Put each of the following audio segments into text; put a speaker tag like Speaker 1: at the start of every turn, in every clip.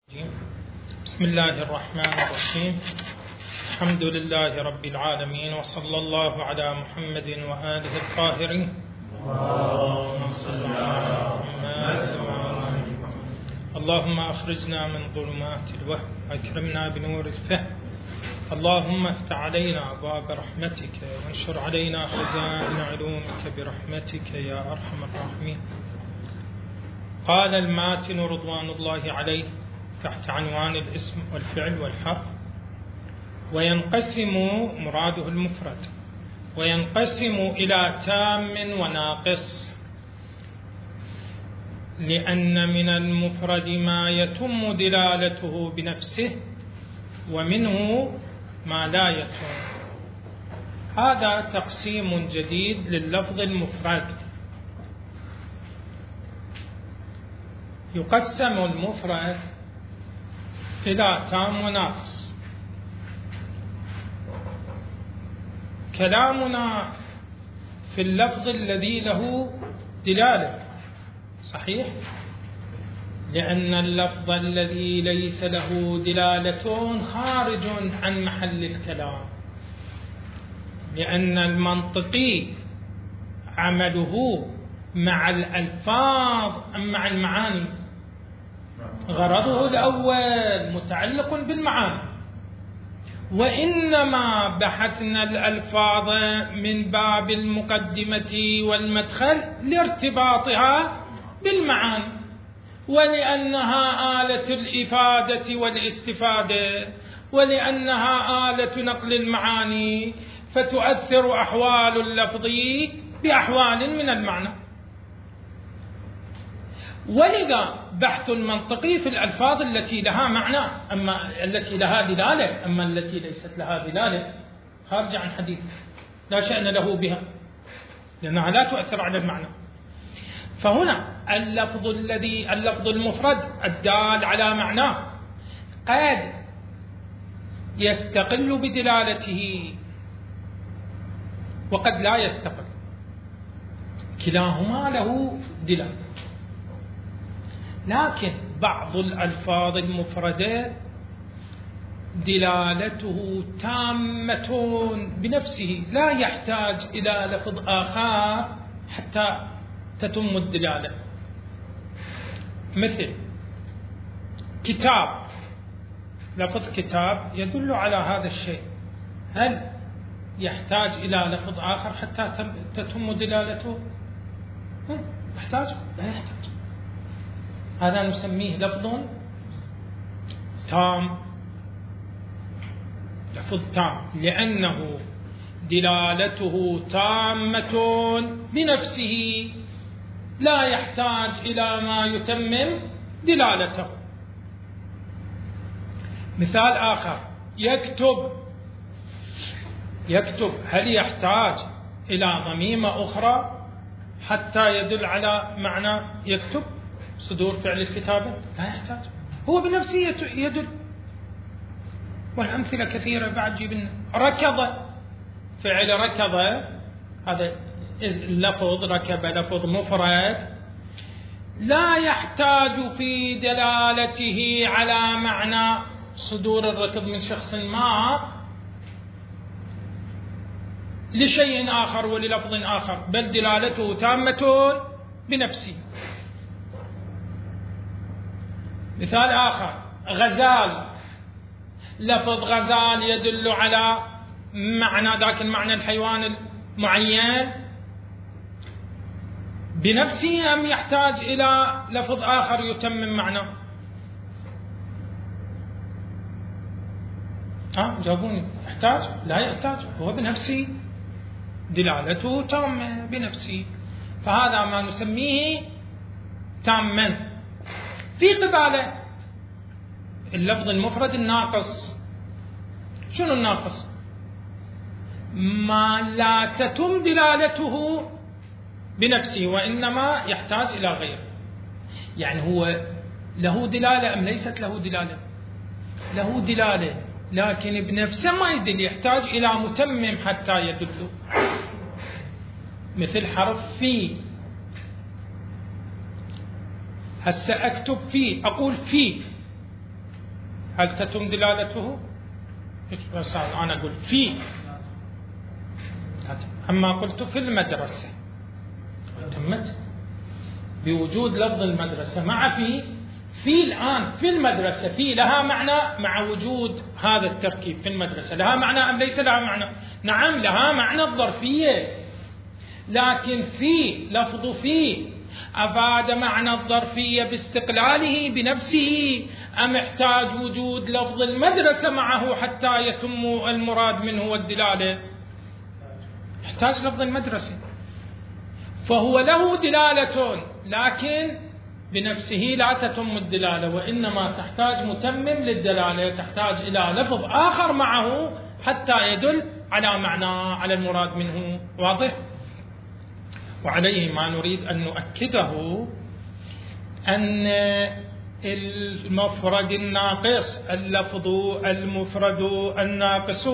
Speaker 1: بسم الله الرحمن الرحيم. الحمد لله رب العالمين، وصلى الله على محمد وآله الطاهرين. اللهم صل على محمد. اللهم أخرجنا من ظلمات الوهم وأكرمنا بنور الفهم. اللهم افتح علينا أبواب رحمتك وانشر علينا خزائن علومك برحمتك يا أرحم الراحمين. قال الماتن رضوان الله عليه تحت عنوان الاسم والفعل والحرف: وينقسم، مراده المفرد، وينقسم إلى تام وناقص، لأن من المفرد ما يتم دلالته بنفسه، ومنه ما لا يتم. هذا تقسيم جديد لللفظ المفرد. يقسم المفرد إلى تام وناقص. كلامنا في اللفظ الذي له دلالة، صحيح؟ لأن اللفظ الذي ليس له دلالة خارج عن محل الكلام، لأن المنطقي عمله مع الألفاظ أم مع المعاني؟ غرضه الأول متعلق بالمعاني، وإنما بحثنا الألفاظ من باب المقدمة والمدخل لارتباطها بالمعاني، ولأنها آلة الإفادة والاستفادة، ولأنها آلة نقل المعاني، فتؤثر أحوال اللفظ بأحوال من المعنى. ولذا بحث المنطقي في الألفاظ التي لها معنى، أما التي لها دلالة، أما التي ليست لها دلالة خارجة عن حديث لا شأن له بها، لأنها لا تؤثر على المعنى. فهنا اللفظ المفرد الدال على معناه قد يستقل بدلالته وقد لا يستقل، كلاهما له دلالة. لكن بعض الألفاظ المفردة دلالته تامة بنفسه، لا يحتاج إلى لفظ آخر حتى تتم الدلالة. مثل كتاب، لفظ كتاب يدل على هذا الشيء، هل يحتاج إلى لفظ آخر حتى تتم دلالته؟ يحتاج؟ لا يحتاج. هذا نسميه لفظ تام، لفظ تام، لأنه دلالته تامة بنفسه، لا يحتاج إلى ما يتمم دلالته. مثال آخر: يكتب، هل يحتاج إلى ضميمة أخرى حتى يدل على معنى يكتب؟ صدور فعل الكتابة لا يحتاج، هو بنفسه يدل. والأمثلة كثيرة بعد جبنا. ركض، فعل ركض، هذا اللفظ ركب لفظ مفرد، لا يحتاج في دلالته على معنى صدور الركض من شخص ما لشيء آخر وللفظ آخر، بل دلالته تامة بنفسه. مثال آخر: غزال، لفظ غزال يدل على معنى، ذاك المعنى الحيوان المعين بنفسه، أم يحتاج إلى لفظ آخر يتمم معنى؟ جاوبوني. يحتاج؟ لا يحتاج، هو بنفسه دلالته تامة بنفسه، فهذا ما نسميه تاما. في قباله اللفظ المفرد الناقص. شنو الناقص؟ ما لا تتم دلالته بنفسه، وإنما يحتاج إلى غيره. يعني هو له دلالة أم ليست له دلالة؟ له دلالة، لكن بنفسه ما يدل، يحتاج إلى متمم حتى يدل. مثل حرف في، هسه أكتب في، أقول في، هل تتم دلالته؟ أنا أقول في، أما قلت في المدرسة تمت بوجود لفظ المدرسة مع في الآن في المدرسة في لها معنى مع وجود هذا التركيب في المدرسة لها معنى أم ليس لها معنى؟ نعم لها معنى الظرفية، لكن في لفظ في أفاد معنى الظرفية باستقلاله بنفسه أم احتاج وجود لفظ المدرسة معه حتى يتم المراد منه والدلالة؟ يحتاج لفظ المدرسة، فهو له دلالة لكن بنفسه لا تتم الدلالة، وإنما تحتاج متمم للدلالة، تحتاج إلى لفظ آخر معه حتى يدل على معنى على المراد منه. واضح؟ وعليه ما نريد أن نؤكده أن المفرد الناقص اللفظ المفرد الناقص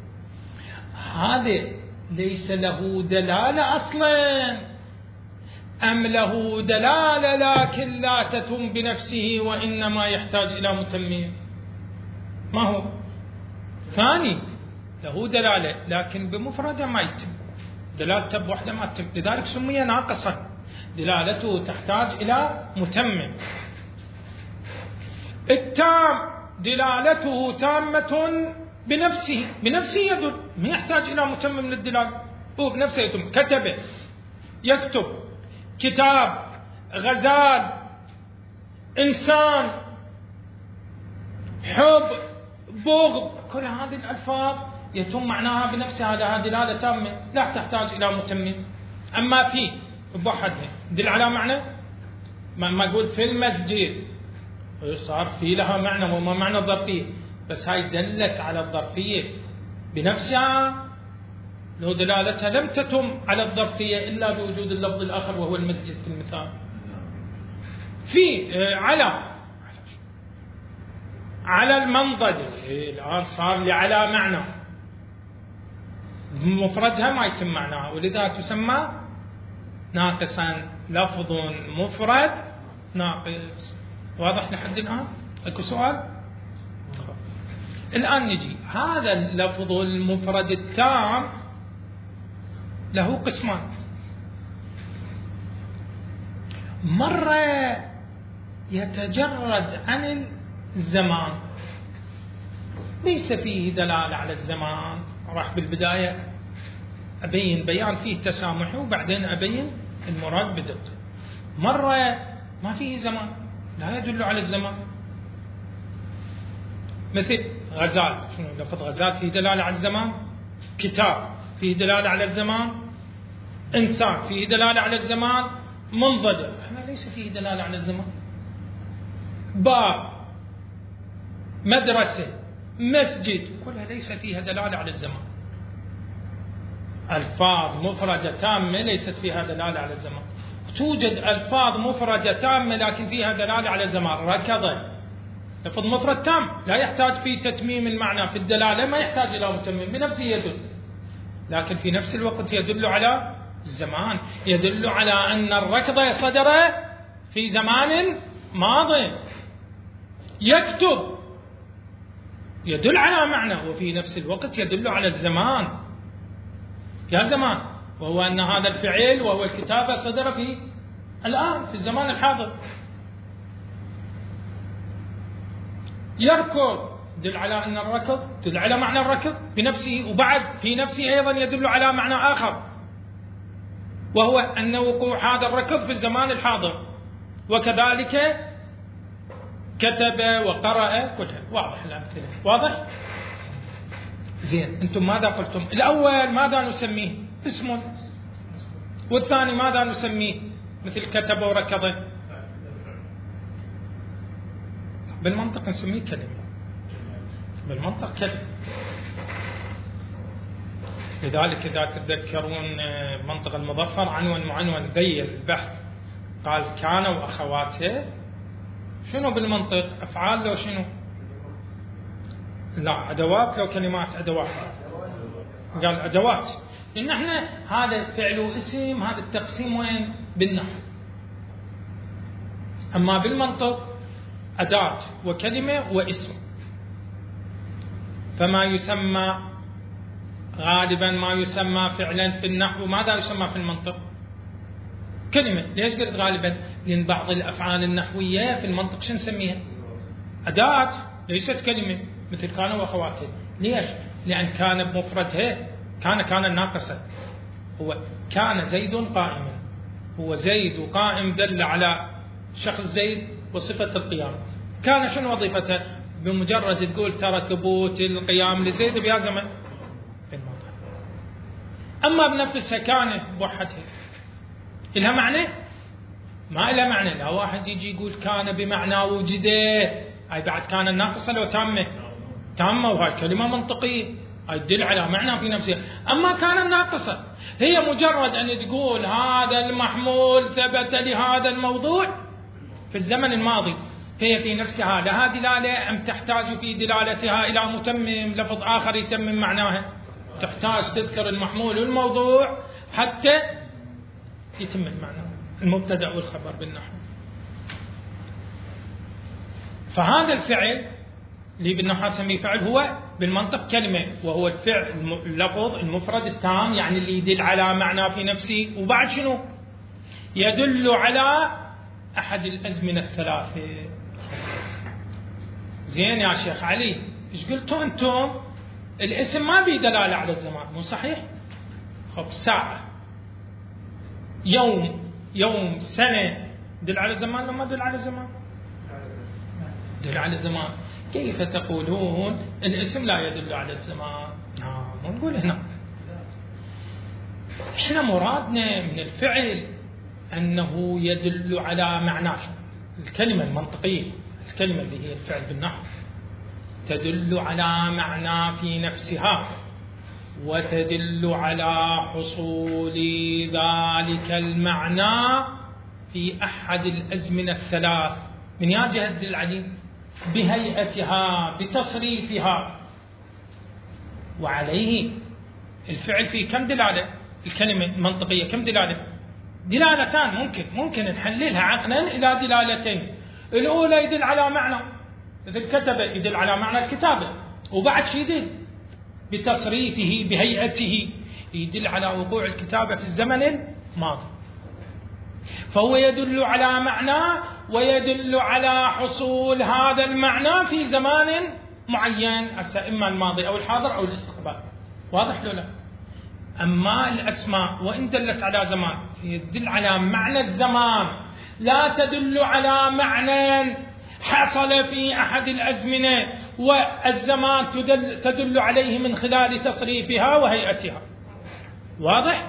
Speaker 1: هذا ليس له دلالة أصلا أم له دلالة لكن لا تتم بنفسه وإنما يحتاج إلى متمم؟ ما هو؟ ثاني له دلالة لكن بمفردة ما يتم، دلالته بوحدة ما تتم، لذلك سمي ناقصا، دلالته تحتاج إلى متمم. التام دلالته تامة بنفسه يدل، ما يحتاج إلى متمم للدلالة، هو بنفسه يتم. كتب يكتب، كتاب، غزال، إنسان، حب، بغض، كل هذه الألفاظ يتم معناها بنفسها، لها دلالة تامة لا تحتاج إلى متمم. أما في بوحدها دل على معنى، ما أقول في المسجد صار في لها معنى وما معنى الظرفية، بس هاي دلت على الظرفية بنفسها، لو دلالتها لم تتم على الظرفية إلا بوجود اللفظ الآخر وهو المسجد في المثال. في على المنضد الآن صار لي على معنى، مفردها ما يتم معناها، ولذا تسمى ناقصا، لفظ مفرد ناقص. واضح لحد الآن؟ اكو سؤال؟ الآن نجي هذا اللفظ المفرد التام له قسمان، مرة يتجرد عن الزمان ليس فيه دلالة على الزمان، راح بالبداية أبين بيان فيه تسامح وبعدين أبين المراد بدقة. مرة ما فيه زمان لا يدل على الزمان، مثل غزال، شنو لفظ غزال فيه دلالة على الزمان؟ كتاب فيه دلالة على الزمان؟ إنسان فيه دلالة على الزمان؟ منضدر هذا ليس فيه دلالة على الزمان. باب، مدرسة، مسجد، كلها ليس فيها دلالة على الزمان. ألفاظ مفردة تامة ليست فيها دلالة على الزمان. توجد ألفاظ مفردة تامة لكن فيها دلالة على الزمان. ركض لفظ مفرد تام لا يحتاج في تتميم المعنى في الدلالة، ما يحتاج إلى متمم، بنفسه يدل، لكن في نفس الوقت يدل على الزمان، يدل على أن الركض صدر في زمان ماضي. يكتب يدل على معنى وفي نفس الوقت يدل على الزمان، يا زمان، وهو أن هذا الفعل وهو الكتابة صدر في الآن في الزمان الحاضر. يركض يدل على أن الركض يدل على معنى الركض بنفسه، وبعد في نفسه أيضا يدل على معنى آخر وهو أن وقوع هذا الركض في الزمان الحاضر. وكذلك كتب وقرأ، كلها واضح الأمثلة. واضح؟ زين، أنتم ماذا قلتم؟ الأول ماذا نسميه؟ اسم. والثاني ماذا نسميه؟ مثل كتب وركض. بالمنطق نسميه كلمة، بالمنطق كلمة. لذلك إذا تتذكرون منطق المظفر عنوان معنون ذي البحث قال كان وأخواته، شنو بالمنطق؟ أفعال لو شنو؟ لا أدوات لو كلمات؟ أدوات. قال أدوات، لأن احنا هذا فعل واسم، هذا التقسيم وين؟ بالنحو. أما بالمنطق أداة وكلمة واسم، فما يسمى غالبا ما يسمى فعلا في النحو ماذا يسمى في المنطق؟ كلمة. ليش قلت غالبا؟ لأن بعض الأفعال النحوية في المنطق شو نسميها؟ أداة ليست كلمة، مثل كان وأخواته. ليش؟ لأن كان بمفردها كان ناقصا. هو كان زيد قائما، هو زيد قائم دل على شخص زيد وصفة القيام. كان شنو وظيفته؟ بمجرد تقول ترى ثبوت القيام لزيد بها زمن في الماضي. أما بنفسها كان بوحدها إلها معنى؟ ما إلها معنى. لا واحد يجي يقول كان بمعنى وجده، أي بعد كان الناقصة لو تامة؟ تامة، وهاي كلمة منطقية أي تدل على معنى في نفسها. أما كان الناقصة هي مجرد أن تقول هذا المحمول ثبت لهذا الموضوع في الزمن الماضي، فهي في نفسها لها دلالة أم تحتاج في دلالتها إلى متمم لفظ آخر يتمم معناها؟ تحتاج تذكر المحمول والموضوع حتى يتم المعنى، المبتدأ والخبر بالنحو. فهذا الفعل اللي بالنحو تسميه فعل هو بالمنطق كلمة، وهو الفعل اللفظ المفرد التام، يعني اللي يدل على معنى في نفسه. وبعد شنو؟ يدل على أحد الأزمنة الثلاثة. زين يا شيخ علي، إيش قلتوا أنتم؟ الاسم ما بيه دلالة على الزمان، مو صحيح؟ خب ساعة، يوم، سنة، دل على الزمان لما دل على الزمان؟ دل على الزمان. كيف تقولون الاسم لا يدل على الزمان؟ مو نقول هنا. احنا مرادنا من الفعل أنه يدل على معناه. الكلمة المنطقية، الكلمة اللي هي الفعل بالنحو، تدل على معنى في نفسها، وتدل على حصول ذلك المعنى في أحد الأزمنة الثلاث. من يا جهة تدل عليه؟ بهيئتها، بتصريفها. وعليه الفعل فيه كم دلالة؟ الكلمة المنطقية كم دلالة؟ دلالتان. ممكن نحللها عقلا إلى دلالتين. الأولى يدل على معنى، مثل كتب يدل على معنى الكتابة، وبعد شيء يدل بتصريفه بهيئته، يدل على وقوع الكتابة في الزمن الماضي. فهو يدل على معنى ويدل على حصول هذا المعنى في زمان معين، إما الماضي أو الحاضر أو الاستقبال. واضح لو لا؟ أما الأسماء وإن دلت على زمان يدل على معنى الزمان، لا تدل على معنى حصل في أحد الأزمنة، والزمان تدل عليه من خلال تصريفها وهيئتها. واضح؟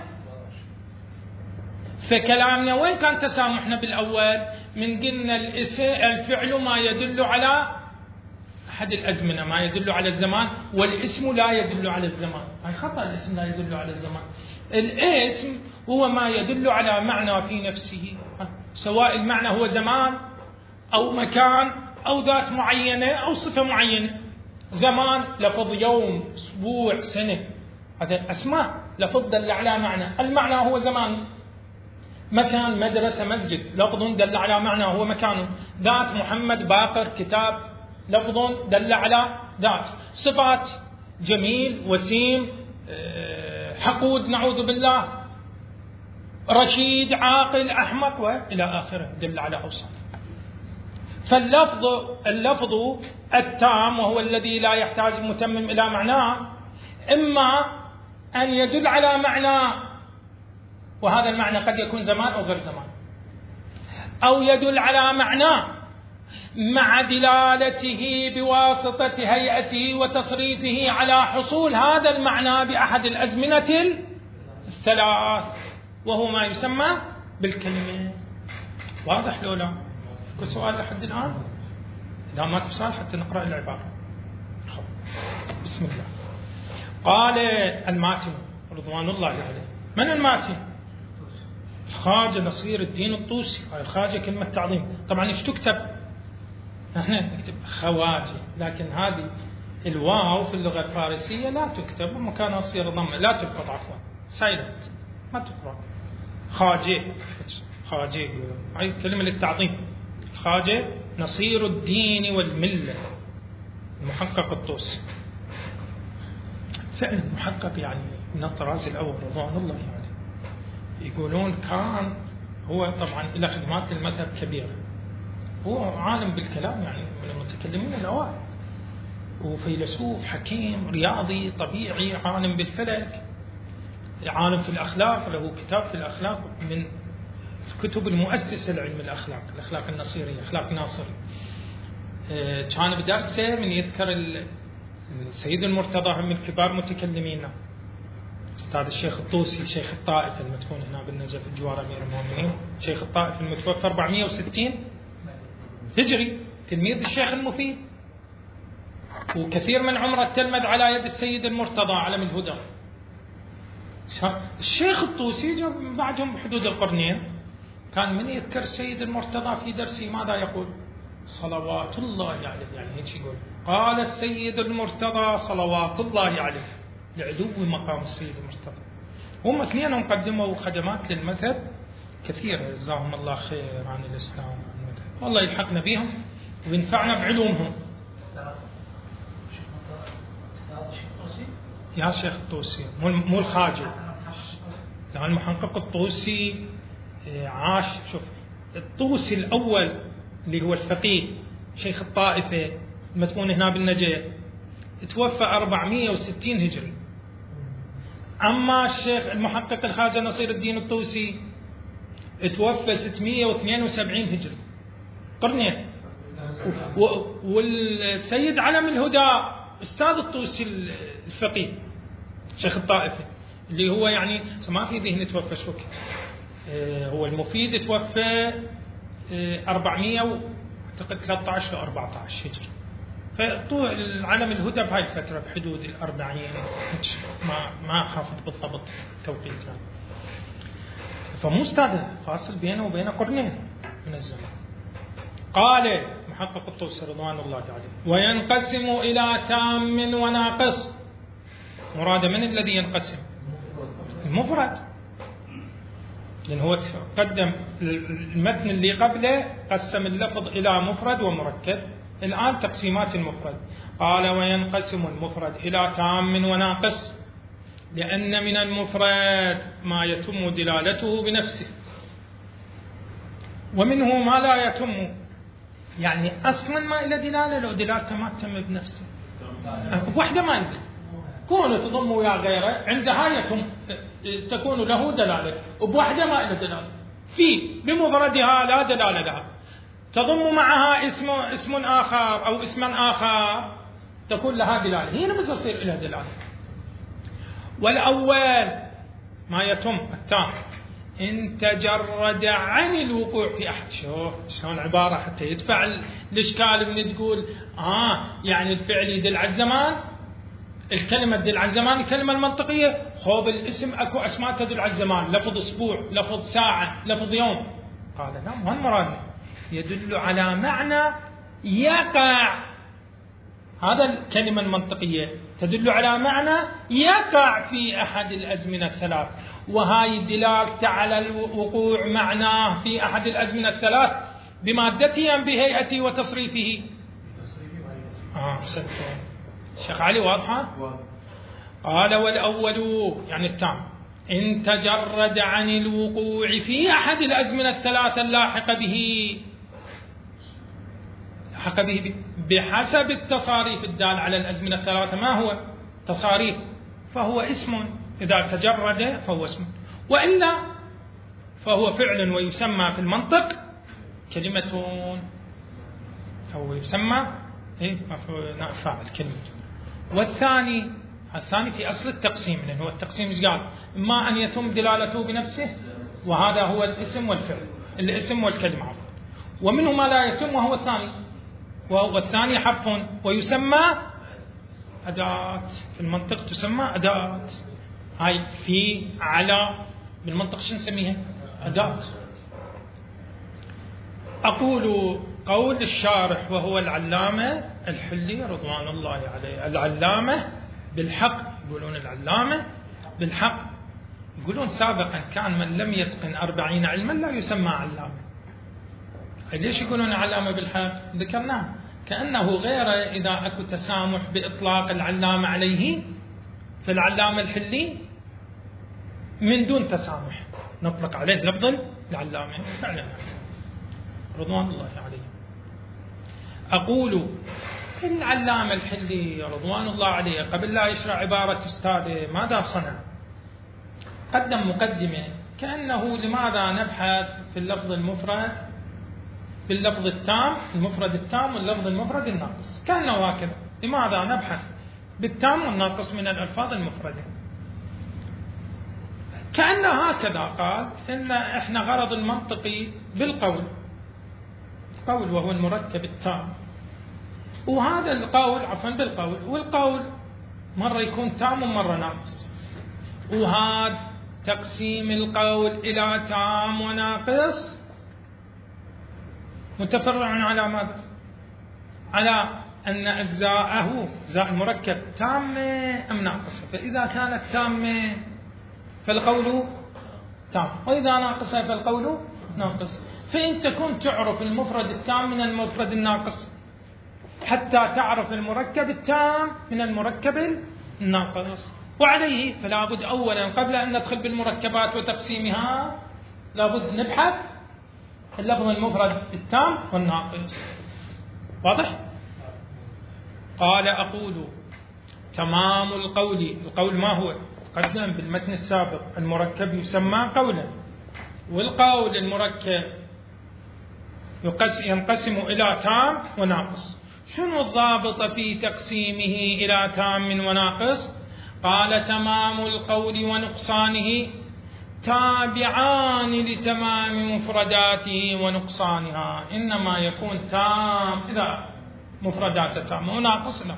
Speaker 1: فكلامنا وين كان تسامحنا بالأول؟ من قلنا الفعل ما يدل على أحد الأزمنة، ما يدل على الزمان، والاسم لا يدل على الزمان. هاي خطأ، الاسم لا يدل على الزمان. الاسم هو ما يدل على معنى في نفسه، سواء المعنى هو زمان أو مكان أو ذات معينة أو صفة معينة. زمان لفظ يوم، أسبوع، سنة، هذا أسماء لفظ دل على معنى، المعنى هو زمان. مكان، مدرسة، مسجد، لفظ دل على معنى هو مكانه. ذات، محمد، باقر، كتاب، لفظ دل على ذات. صفات، جميل، وسيم، حقود نعوذ بالله، رشيد، عاقل، أحمق، وإلى آخره، دل على أوصاف. فاللفظ التام وهو الذي لا يحتاج متمم إلى معناه، إما أن يدل على معنى، وهذا المعنى قد يكون زمان أو غير زمان، أو يدل على معنى مع دلالته بواسطة هيئته وتصريفه على حصول هذا المعنى بأحد الأزمنة الثلاث، وهو ما يسمى بالكلمة. واضح لو لا؟ كل سؤال لحد الآن؟ إذا ما تسأل حتى نقرأ العبارة. بسم الله. قال الماتن رضوان الله عليه. من الماتن؟ الخواجة نصير الدين الطوسي. الخواجة كلمة تعظيم. طبعا ايش تكتب؟ احنا نكتب خواجة، لكن هذه الواو في اللغة الفارسية لا تكتب، ومكانها تصير ضمة، لا تلفظ عفوا، سايلنت، ما تقرأ. خواجة هاي كلمة للتعظيم. خواجة نصير الدين والملة، المحقق الطوسي. فعلا محقق يعني من الطراز الأول رضوان الله يعني. يقولون كان هو طبعا إلى خدمات المذهب كبيرة، هو عالم بالكلام يعني من المتكلمين الأوائل، وفيلسوف حكيم رياضي طبيعي، عالم بالفلك، عالم في الأخلاق، له كتاب في الأخلاق من الكتب المؤسسة لعلم الأخلاق النصيرية، أخلاق ناصري. كان بدرسه من يذكر السيد المرتضى من كبار متكلمينا، أستاذ الشيخ الطوسي شيخ الطائف المدفون هنا بالنجف بجوار أمير المؤمنين، شيخ الطائف المتوفى 460 هجري، تلميذ الشيخ المفيد، وكثير من عمره تلمذ على يد السيد المرتضى علم الهدى. الشيخ الطوسي بعدهم بحدود القرنين كان من يذكر السيد المرتضى في درسه ماذا يقول؟ صلوات الله عليه، يعني هيك يقول قال السيد المرتضى صلوات الله عليه، لعلو مقام السيد المرتضى. هم اثنينهم قدموا خدمات للمذهب كثيرة، جزاهم الله خير عن الإسلام عن المذهب، والله يلحقنا بهم وينفعنا بعلومهم. يا شيخ الطوسي مو الخاجي، لأن المحقق الطوسي عاش. شوف الطوسي الأول اللي هو الفقيه شيخ الطائفة المدفون هنا بالنجف توفى 460 هجري. أما الشيخ المحقق الخواجة نصير الدين الطوسي توفى 672 هجري، قرنين. والسيد علم الهدى أستاذ الطوسي الفقيه شيخ الطائفة اللي هو يعني ما في ذهني توفى شو هو المفيد توفى 413 ل 14 هجري، فطول العلم الهدى بهاي الفترة بحدود 40 ما أخاف بالضبط التوقيت يعني. فمو أستاذ فاصل بينه وبين قرنين من الزمن. قال محقق الطوسي رضوان الله عليه وينقسم إلى تام وناقص. مراد من الذي ينقسم؟ المفرد، لأن هو قدم المتن اللي قبله قسم اللفظ إلى مفرد ومركب، الآن تقسيمات المفرد. قال وينقسم المفرد إلى تام وناقص، لأن من المفرد ما يتم دلالته بنفسه، ومنه ما لا يتم، يعني أصلا ما إلى دلالة، لو دلالته ما تتم بنفسه بوحدة ما إلى كونه تضم ويا غيره عندها يتم تكون له دلالة، وبوحدة ما إلى دلالة، في بمفردها لا دلالة لها، تضم معها اسم آخر أو اسما آخر تكون لها دلالة، هنا بس يصير لها دلالة. والأول ما يتم التام إن تجرد عن الوقوع في أحد. شوف شلون عبارة حتى يدفع الإشكال من تقول يعني الفعل يدل على الزمان، الكلمة تدل على الزمان، الكلمة المنطقية خوب الاسم أكو أسماء تدل على الزمان، لفظ أسبوع، لفظ ساعة، لفظ يوم. قال لا مو المراد، يدل على معنى يقع، هذا الكلمة المنطقية تدل على معنى يقع في أحد الأزمنة الثلاث، وهاي الدلالة على الوقوع معناه في أحد الأزمنة الثلاث بمادته أم بهيئته وتصريفه؟ شيخ علي واضحة؟ قال والأول يعني التام إن تجرد عن الوقوع في أحد الأزمنة الثلاثة اللاحق به بحسب التصاريف الدال على الأزمنة الثلاثة. ما هو تصاريف؟ فهو اسم، إذا تجرد فهو اسم، وإلا فهو فعل ويسمى في المنطق كلمة، أو يسمى فاعل كلمة. والثاني في أصل التقسيم، لأنه هو التقسيم إيش قال؟ إما أن يتم دلالته بنفسه، وهذا هو الاسم والفعل، الاسم والكلمة عفوا، ومنه ما لا يتم وهو الثاني، والثاني حرف ويسمى أداة، في المنطق تسمى أداة. هاي في على بالمنطق شو نسميها؟ أداة. أقول قول الشارح وهو العلامة الحلي رضوان الله عليه، العلامة بالحق، يقولون العلامة بالحق، يقولون سابقا كان من لم يتقن 40 علما لا يسمى علامة. ليش يقولون علامة بالحق؟ ذكرناه كأنه غير إذا أكو تسامح بإطلاق العلامة عليه فالعلامة الحلي من دون تسامح نطلق عليه لفظ العلامة فعلا رضوان الله عليه. أقول العلامة الحلي رضوان الله عليه قبل لا يشرع عبارة أستاذه ماذا صنع؟ قدم مقدمة كأنه لماذا نبحث في اللفظ المفرد باللفظ التام المفرد التام واللفظ المفرد الناقص، كأنه هكذا لماذا نبحث بالتام والناقص من الألفاظ المفردة، كأنه هكذا قال إن إحنا غرض المنطقي بالقول وهو المركب التام، وهذا القول بالقول، والقول مرة يكون تام ومرة ناقص، وهذا تقسيم القول إلى تام وناقص متفرع على ماذا؟ على أن أجزاءه أجزاء المركب تامة أم ناقصة، فإذا كانت تامة فالقول تام، وإذا ناقصة فالقول ناقص. فأنت كنت تعرف المفرد التام من المفرد الناقص حتى تعرف المركب التام من المركب الناقص، وعليه فلا بد أولا قبل أن ندخل بالمركبات وتقسيمها لابد نبحث اللفظ المفرد التام والناقص. واضح؟ قال أقول تمام القول ما هو؟ قدم بالمتن السابق المركب يسمى قولا، والقول المركب ينقسم إلى تام وناقص. شنو الضابط في تقسيمه إلى تام وناقص؟ قال تمام القول ونقصانه تابعان لتمام مفرداته ونقصانها، إنما يكون تام إذا مفرداته تامة وناقص لا.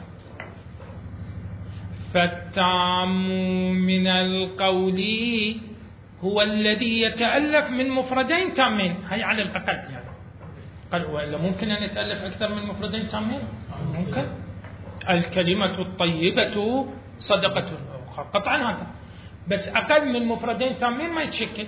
Speaker 1: فالتام من القول هو الذي يتألف من مفردين تامين، هي على الأقل يعني قال وإلا ممكن أن يتألف أكثر من مفردين تامين؟ ممكن. الكلمة الطيبة صدقة قطعا هذا، بس أقل من مفردين تامين ما يتشكل.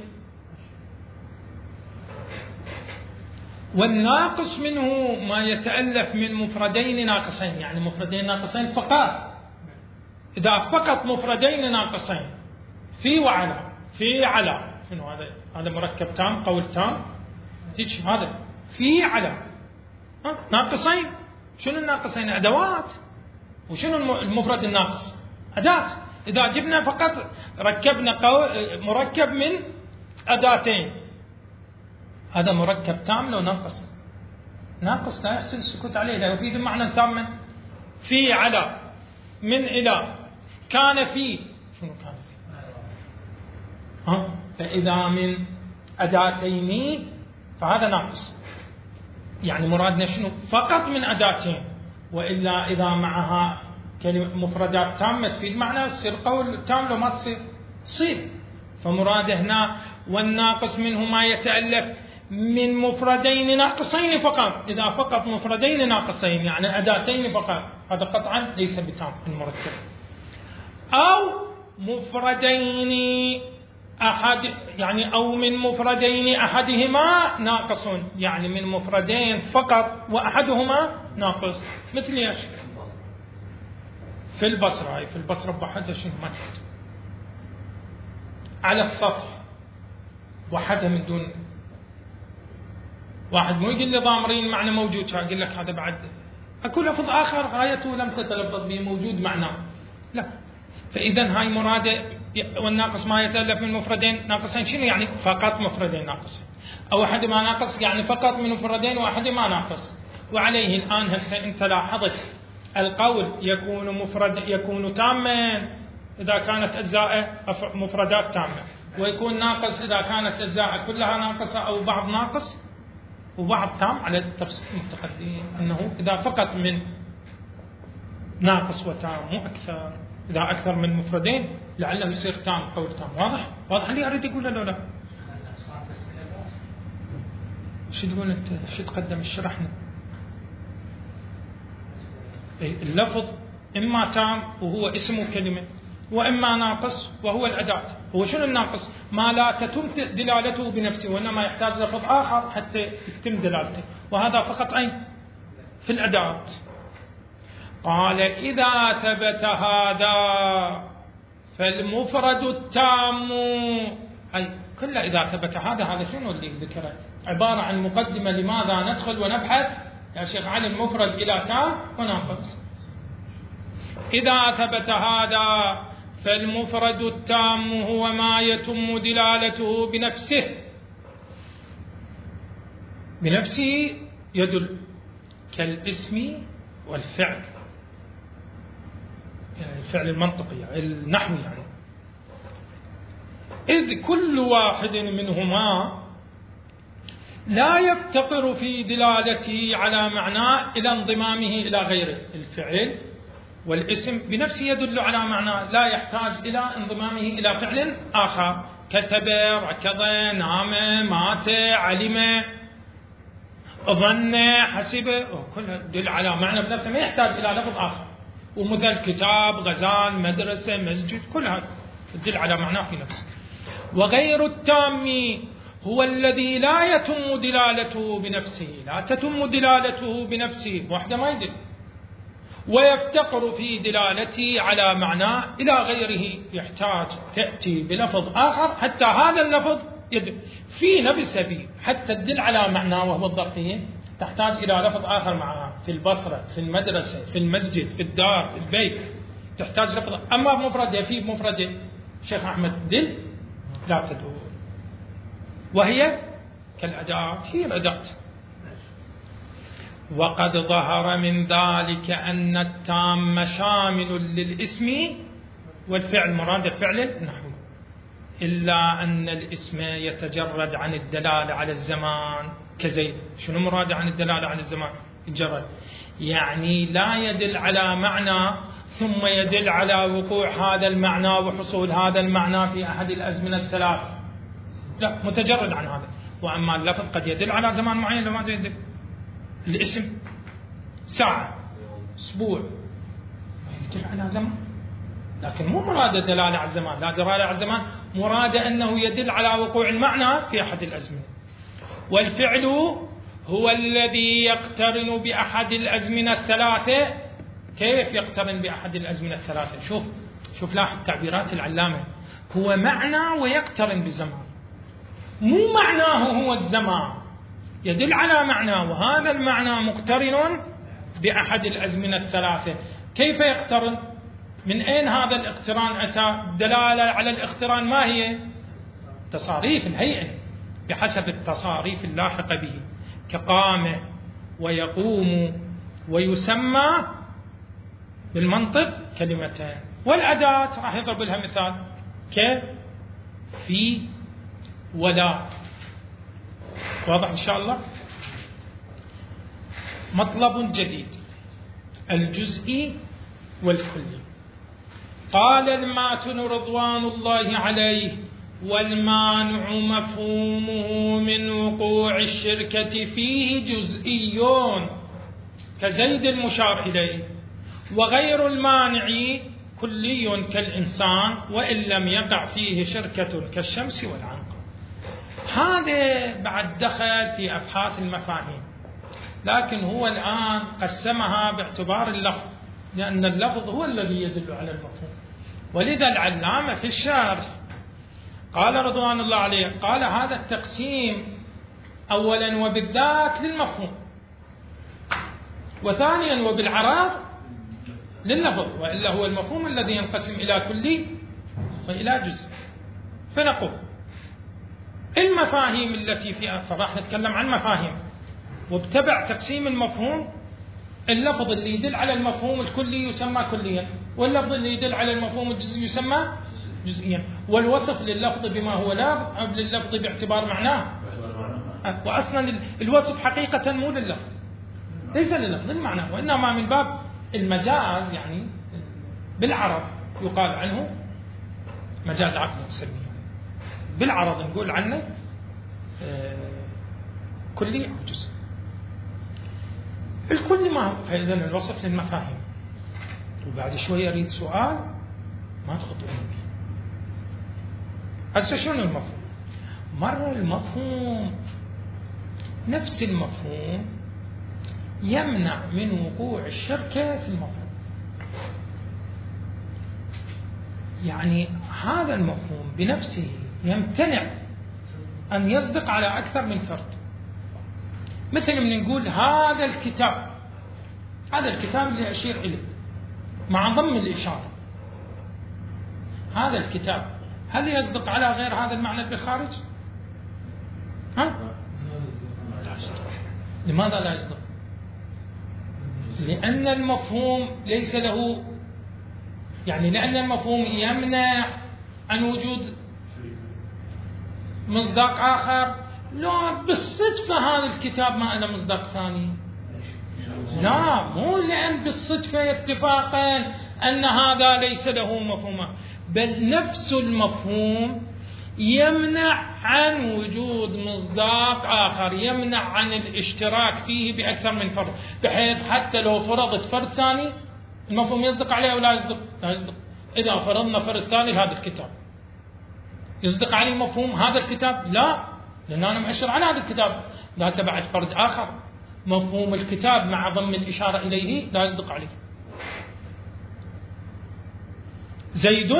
Speaker 1: والناقص منه ما يتألف من مفردين ناقصين، يعني مفردين ناقصين فقط. إذا فقط مفردين ناقصين في وعلى في على، شنو هذا مركب تام قول تام هيك، هذا في على ناقصين. شنو الناقصين؟ أدوات. وشنو المفرد الناقص؟ أداة. إذا جبنا فقط ركبنا مركب من أداتين، هذا مركب تام لو ناقص لا يحسن السكوت عليه، لا يفيد معنى تاما. في على من إلى كان في، شنو كان في؟ فإذا من أداتين فهذا ناقص، يعني مرادنا شنو؟ فقط من أداتين، وإلا إذا معها كلمة مفردات تامة تفيد معنى تصير قول تام، لو ما تصير. فمراد هنا والناقص منه ما يتألف من مفردين ناقصين فقط. إذا فقط مفردين ناقصين يعني أداتين فقط، هذا قطعا ليس بتام المركب. أو مفردين يعني أو من مفردين أحدهما ناقص، يعني من مفردين فقط وأحدهما ناقص. مثل ايش؟ في البصرة بوحدها شنو ما تحت على السطح وحدها من دون واحد، مو يقول لي ضامرين معنى موجود، أقول لك هذا بعد أكو لفظ آخر غايته لم تتلفظ به موجود معناه لا. فإذا هاي مراده والناقص ما يتألف من مفردين ناقصين، شنو يعني؟ فقط مفردين ناقصين، أو أحدهما ناقص يعني فقط من مفردين وأحدهما ناقص. وعليه الآن هسه أنت لاحظت القول يكون تاما إذا كانت أجزاء مفردات تامة، ويكون ناقص إذا كانت أجزاء كلها ناقصة أو بعض ناقص وبعض تام، على التفصيل المتقدم أنه إذا فقط من ناقص وتام مو أكثر، إذا أكثر من مفردين لعله يصير تام قول تام. واضح اللي أريد أقوله لو لا؟ شو تقول أنت؟ شو تقدم الشرحنا؟ اللفظ إما تام وهو اسم كلمة، وإما ناقص وهو الأداة. هو شنو الناقص؟ ما لا تتم دلالته بنفسه، وإنما يحتاج لفظ آخر حتى يتم دلالته، وهذا فقط أين؟ في الأداة. قال إذا ثبت هذا فالمفرد التام أي كله إذا ثبت هذا شنو اللي ذكره؟ عبارة عن مقدمة لماذا ندخل ونبحث يا شيخ علي المفرد إلى تام وناقص. إذا ثبت هذا فالمفرد التام هو ما يتم دلالته بنفسه يدل كالاسم والفعل، يعني الفعل المنطقي يعني النحوي يعني، إذ كل واحد منهما لا يفتقر في دلالته على معناه إلى انضمامه إلى غيره. الفعل والاسم بنفسه يدل على معناه، لا يحتاج إلى انضمامه إلى فعل آخر، كتب، ركض، نام، مات، علم، ظن، حسب، كلها تدل على معنى بنفسه، ما يحتاج إلى لفظ آخر. ومثل كتاب، غزال، مدرسة، مسجد، كلها تدل على معناه في نفسه. وغير التام هو الذي لا يتم دلالته بنفسه، لا تتم دلالته بنفسه وحده ما يدل، ويفتقر في دلالته على معناه إلى غيره، يحتاج تأتي بلفظ آخر حتى هذا اللفظ يدل في نفسه حتى تدل على معناه وهو الظرفية، تحتاج إلى لفظ آخر معها. في البصرة، في المدرسة، في المسجد، في الدار، في البيت، تحتاج لفظ. أما بمفرده، في بمفرده شيخ أحمد دل لا تدل، وهي كالأداة، هي الأداة. وقد ظهر من ذلك أن التام شامل للاسم والفعل، مراد فعل النحو، إلا أن الاسم يتجرد عن الدلالة على الزمان كزيد. شنو مراد عن الدلالة على الزمان؟ يتجرد يعني لا يدل على معنى ثم يدل على وقوع هذا المعنى وحصول هذا المعنى في أحد الأزمنة الثلاث، لا، متجرد عن هذا. وأما اللفظ قد يدل على زمان معين، لماذا يدل؟ الاسم ساعة، أسبوع، يدل على زمان، لكن مو مراد دلالة على الزمان، لا دلالة على الزمان، مراد أنه يدل على وقوع المعنى في أحد الأزمنة. والفعل هو الذي يقترن بأحد الأزمنة الثلاثة. كيف يقترن بأحد الأزمنة الثلاثة؟ شوف لاحظ تعبيرات العلامة، هو معنى ويقترن بالزمان، مو معناه هو الزمان، يدل على معنى وهذا المعنى مقترن بأحد الأزمنة الثلاثة. كيف يقترن؟ من أين هذا الاقتران أتى؟ دلالة على الاقتران ما هي؟ تصاريف الهيئة بحسب التصاريف اللاحقة به، كقام ويقوم ويسمى بالمنطق كلمتين. والأداة راح يضرب لها مثال كفي ولا. واضح إن شاء الله؟ مطلب جديد، الجزئي والكلي. قال الماتن رضوان الله عليه: والمانع مفهومه من وقوع الشركة فيه جزئيون كزيد المشار إليه، وغير المانع كلي كالإنسان وإن لم يقع فيه شركة كالشمس والعنقر. هذا بعد دخل في أبحاث المفاهيم، لكن هو الآن قسمها باعتبار اللفظ، لأن اللفظ هو الذي يدل على المفهوم. ولذا العلامة في الشرح قال رضوان الله عليه، قال هذا التقسيم أولا وبالذات للمفهوم، وثانيا وبالعراض لللفظ، وإلا هو المفهوم الذي ينقسم إلى كلي وإلى جزء. فنقول المفاهيم التي فيها، فراح نتكلم عن مفاهيم وبتبع تقسيم المفهوم. اللفظ اللي يدل على المفهوم الكلي يسمى كليا، واللفظ اللي يدل على المفهوم الجزئي يسمى جزئيا، والوصف لللفظ بما هو لفظ أو لللفظ باعتبار معناه. وأصلا الوصف حقيقة مو لللفظ، ليس لللفظ المعنى، وإنما من باب المجاز، يعني بالعرض يقال عنه مجاز عقل سلمي، بالعرض نقول عنه كلي أو جزء. الكل ما هو، فإذا الوصف للمفاهيم. وبعد شوية يريد سؤال ما تخطئون به. هسه شنو المفهوم؟ مرة المفهوم نفس المفهوم يمنع من وقوع الشركة في المفهوم. يعني هذا المفهوم بنفسه يمتنع أن يصدق على أكثر من فرد. مثل من نقول هذا الكتاب اللي أشير إليه مع ضم الإشارة، هذا الكتاب هل يصدق على غير هذا المعنى بالخارج؟ لا يصدق. لماذا لا يصدق؟ لأن المفهوم ليس له، يعني لأن المفهوم يمنع عن وجود مصداق آخر. لا بالصدفة هذا الكتاب ما له مصداق ثاني، لا مو لأن بالصدفة اتفاقا أن هذا ليس له مفهوم، بل نفس المفهوم يمنع عن وجود مصداق آخر، يمنع عن الاشتراك فيه بأكثر من فرد، بحيث حتى لو فرضت فرد ثاني المفهوم يصدق عليه ولا يصدق؟ لا يصدق. إذا فرضنا فرد ثاني هذا الكتاب يصدق عليه مفهوم هذا الكتاب؟ لا، لأن أنا مؤشر على هذا الكتاب، لا تبعت فرد آخر مفهوم الكتاب مع ضم الإشارة إليه لا يصدق عليه. زيد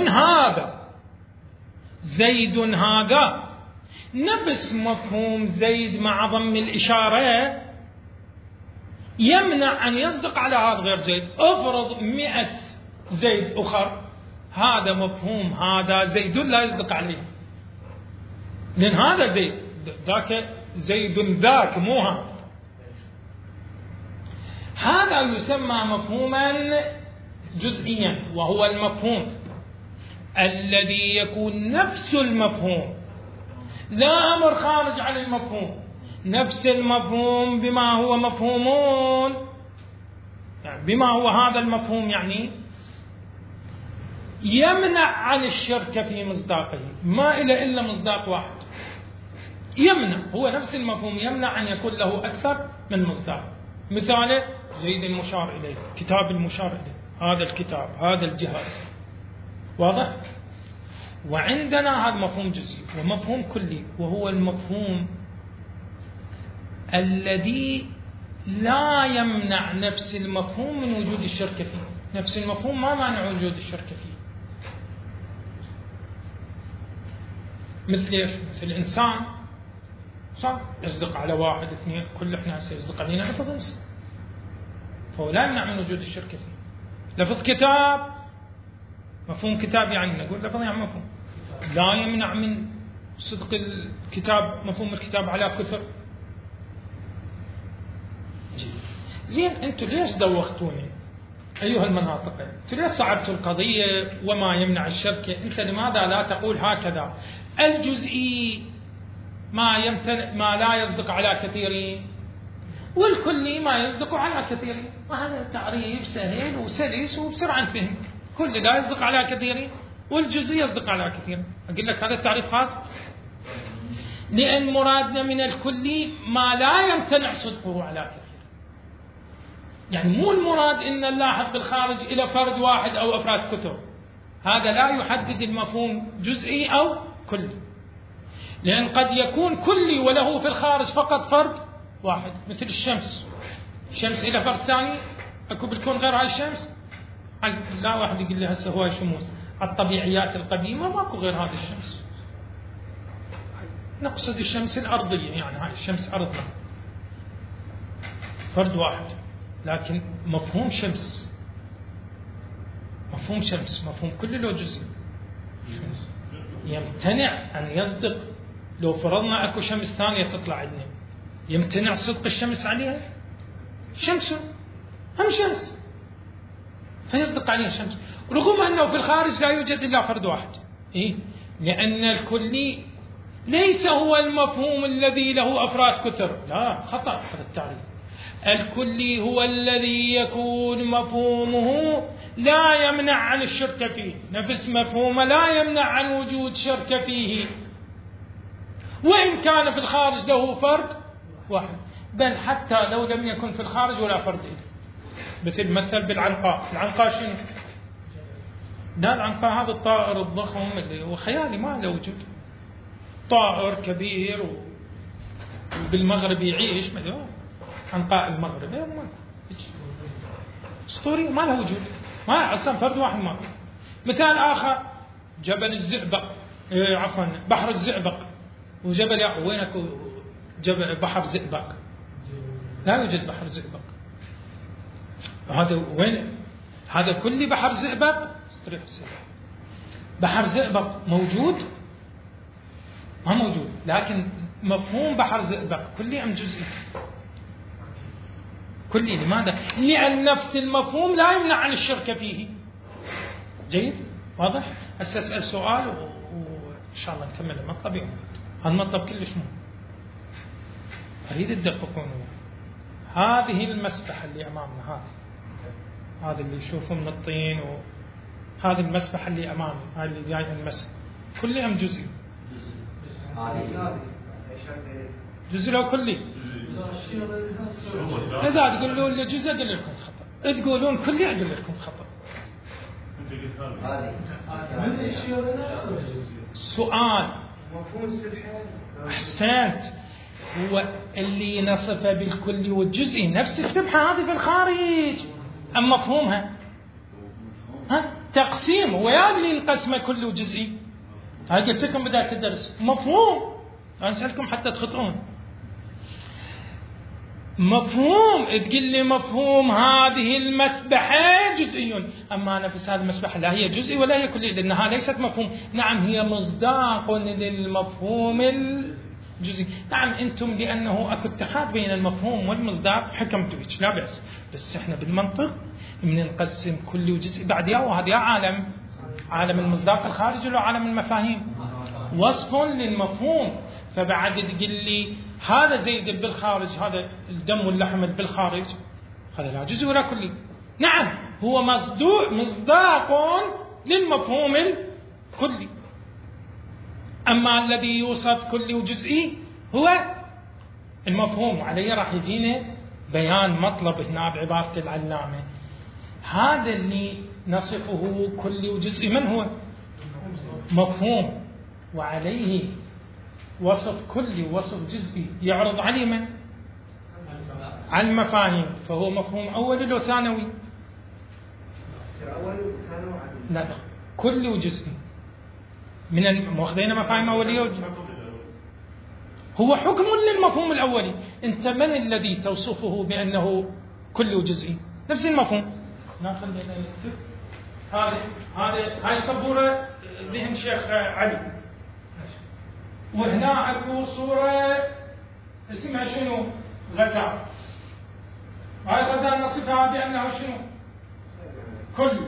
Speaker 1: هذا نفس مفهوم زيد مع ضم الإشارة يمنع أن يصدق على هذا غير زيد. افرض 100 زيد أخر، هذا مفهوم هذا زيد لا يصدق عليه، لأن هذا زيد، ذاك زيد ذاك مو هذا يسمى مفهوما جزئيا، وهو المفهوم الذي يكون نفس المفهوم، لا أمر خارج عن المفهوم، نفس المفهوم بما هو مفهومون، يعني بما هو هذا المفهوم، يعني يمنع عن الشرك في مصداقه، ما إله إلا مصداق واحد يمنع، هو نفس المفهوم يمنع أن يكون له أكثر من مصداق. مثاله زيد المشار إليه، كتاب المشار إليه، هذا الكتاب، هذا الجهاز، واضح؟ وعندنا هذا مفهوم جزئي ومفهوم كلي، وهو المفهوم الذي لا يمنع نفس المفهوم من وجود الشرك فيه، نفس المفهوم ما مانع وجود الشرك فيه. مثل ايش؟ مثل الإنسان صح يصدق على واحد اثنين، كل احنا يصدق علينا لفظ انسان، فهو لا يمنع من وجود الشرك فيه. لفظ كتاب، مفهوم كتاب يعني نقول لفظ يعني مفهوم، لا يمنع من صدق الكتاب، مفهوم الكتاب على كثر. زين انتم ليش دوختوني ايها المناطق؟ انتم ليش صعبتوا القضيه وما يمنع الشرك؟ انت لماذا لا تقول هكذا الجزئي ما لا يصدق على كثيرين، والكلي ما يصدق على كثيرين؟ وهذا تعريف سهل وسلس وبسرعه نفهم. كل لا يصدق على كثيرين والجزئي يصدق على كثيرين. اقول لك هذا التعريف خاطئ، لان مرادنا من الكلي ما لا يمتنع صدقه على كثير. يعني مو المراد ان نلاحظ بالخارج الى فرد واحد او افراد كثر، هذا لا يحدد المفهوم جزئي او كلي، لان قد يكون كلي وله في الخارج فقط فرد واحد، مثل الشمس الى فرد ثاني اكو بالكون غير هاي الشمس. لا واحد يقول لي هسه هواي شموس، الطبيعيات القديمه ماكو غير هذه الشمس، نقصد الشمس الارضيه، يعني هاي الشمس ارضنا فرد واحد. لكن مفهوم شمس مفهوم كل له جزء يمتنع أن يصدق. لو فرضنا أكو شمس ثانية تطلع عندنا، يمتنع صدق الشمس عليها؟ شمس هم شمس، فيصدق عليها شمس، رغم أنه في الخارج لا يوجد إلا فرد واحد. إيه؟ لأن الكلي ليس هو المفهوم الذي له أفراد كثر، لا خطأ هذا التعريف. الكلي هو الذي يكون مفهومه لا يمنع عن الشرك فيه، نفس مفهومه لا يمنع عن وجود شرك فيه، وإن كان في الخارج له فرد واحد، بل حتى لو لم يكن في الخارج ولا فرد إله. مثل بالعنقاء. العنقاء شنو؟ لا العنقاء هذا الطائر الضخم اللي هو خيالي ما له وجود، طائر كبير وبالمغرب يعيش، عنقاء المغرب اسطوري ما له وجود، ما اصلا فرد واحد ما. مثال اخر جبل الزئبق، عفوا بحر الزئبق، وجبل وينك جبل بحر زئبق؟ لا يوجد بحر زئبق. هذا وين؟ هذا كل بحر زئبق؟ بحر زئبق موجود؟ ما موجود، لكن مفهوم بحر زئبق كلي أم جزئي؟ كلي. لماذا؟ لأن نفس المفهوم لا يمنع عن الشرك فيه. جيد؟ واضح؟ هسه أسأل سؤال وإن شاء الله نكمل المطلب يوم. هذا المطلب كلش مهم، أريد تدققون. هذه المسبحة اللي أمامنا، هذا اللي يشوفه من الطين، وهذه المسبحة اللي أمامي، هذه اللي جاي المسح، كل أم جزئي؟ جزء لو كلي. إذا تقولون لي جزء أقول لكم خطأ، تقولون كلي أقول لكم خطأ. سؤال. أحسنت. هو اللي نصفه بالكلي والجزئي نفس السبحة هذه في الخارج، أم مفهومها؟ تقسيم ويادلي القسمة كلي وجزئي. هاي قلت لكم بداية الدرس مفهوم، أسألكم حتى تخطئون. مفهوم، تقول لي مفهوم هذه المسبحة جزئي، أما نفس هذه المسبحة لا هي جزئي ولا هي كلي، لأنها ليست مفهوم. نعم هي مصداق للمفهوم الجزئي. نعم أنتم لأنه أكو اتحاد بين المفهوم والمصداق حكمتوا بيش، لا بأس. بس إحنا بالمنطق من نقسم كلي وجزئي بعد وهذا عالم المصداق الخارجي ولا عالم المفاهيم؟ وصف للمفهوم. فبعد تقول لي هذا زيد بالخارج، هذا الدم واللحم بالخارج، هذا لا جزء ولا كلي. نعم هو مصداق للمفهوم الكلي. أما الذي يوصف كلي وجزئي هو المفهوم، وعليه راح يجينا بيان مطلب هنا بعبارة العلامة. هذا اللي نصفه كلي وجزئي من هو؟ مفهوم، وعليه وصف كلي ووصف جزئي يعرض عليه من؟ على المفاهيم. فهو مفهوم أولي أو ثانوي؟ لا، كلي وجزئي. من واخذين مفاهيم أولية هو حكم للمفهوم الأولي. أنت من الذي توصفه بأنه كلي وجزئي؟ نفس المفهوم. ناخذ نكتب هاي السبورة ذهن شيخ علي، وهنا اكو صورة اسمها شنو؟ غزال. هاي غزال نصفها بأنه شنو؟ كلي.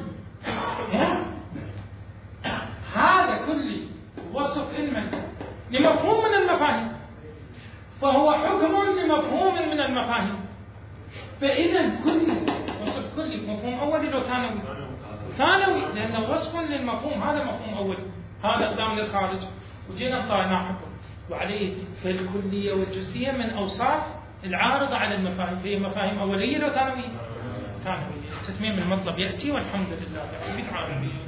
Speaker 1: هذا كلي وصف علما لمفهوم من المفاهيم، فهو حكم لمفهوم من المفاهيم. فإذا كلي وصف كلي مفهوم أولي أو ثانوي؟ ثانوي، لأنه وصف للمفهوم. هذا مفهوم أولي، هذا إقدام للخارج، وجينا انطينا حكم. وعليه فالكلية والجزئية من أوصاف العارضة على المفاهيم، فهي مفاهيم أولية أو ثانوية؟ ثانوية. تتميم المطلب يأتي، والحمد لله رب العالمين.